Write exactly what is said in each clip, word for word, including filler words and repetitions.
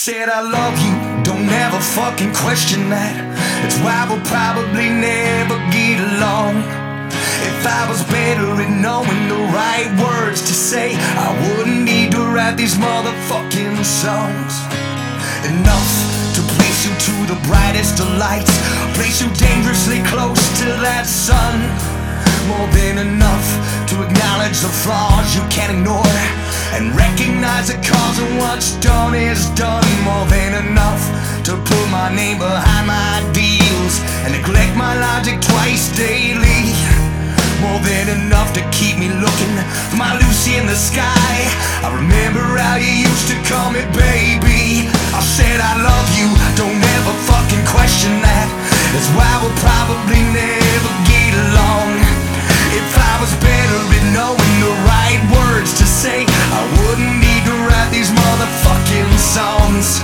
said I love you, don't ever fucking question that. That's why we'll probably never get along. If I was better at knowing the right words to say, I wouldn't need to write these motherfucking songs. Enough to place you to the brightest of lights, place you dangerously close to that sun. More than enough to acknowledge the flaws you can't ignore, and recognize that cause of what's done is done. More than enough to put my name behind my deals and neglect my logic twice daily. More than enough to keep me looking for my Lucy in the sky. I remember how you used to call me baby. I said I love you, don't ever fucking question that. That's why we'll probably never get along. If I was better at knowing the right words to say, I wouldn't need to write these motherfucking songs.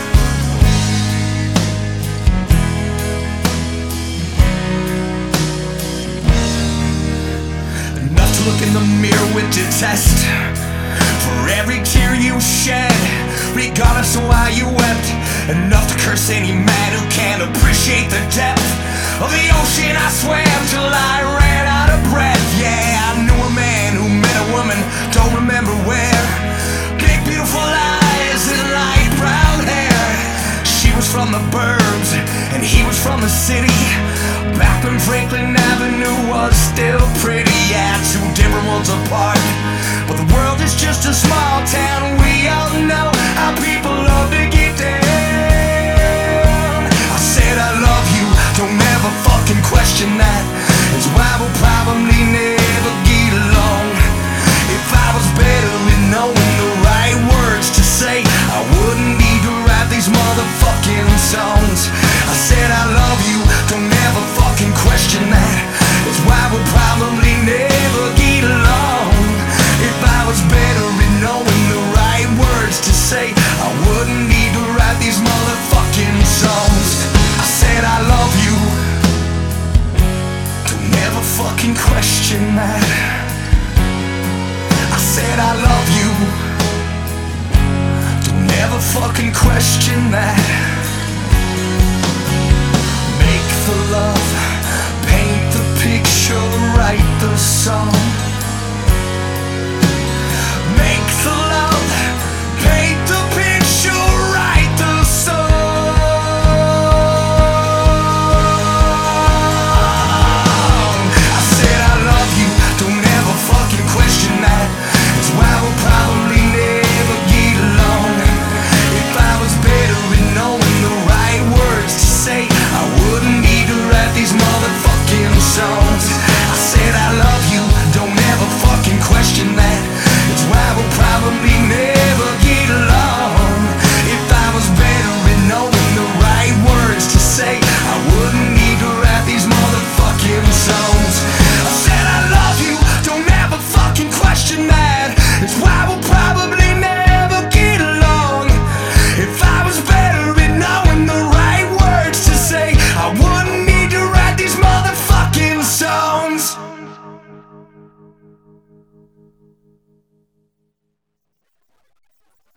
Enough to look in the mirror with detest for every tear you shed, regardless of why you wept. Enough to curse any man who can't appreciate the depth of the ocean I swam till I ran out of breath. Yeah, I knew a man who met a woman, don't remember where. Big beautiful eyes and light brown hair. She was from the burbs and he was from the city, back when Franklin Avenue was still pretty. Yeah, two different worlds apart, but the world is just a small town. We all know how people love to get down. I said I love you, don't ever fucking question that. It's why we'll probably never get along. If I was better at knowing the right words to say, I wouldn't need to write these motherfucking songs. I said I love you, don't ever fucking question that. It's why we'll probably never get along. If I was better at knowing the right words to say, I wouldn't need to write these motherfucking songs. I said I love you, don't ever fucking question that. I said I love you, don't ever fucking question that. Make the love, paint the picture, write the song.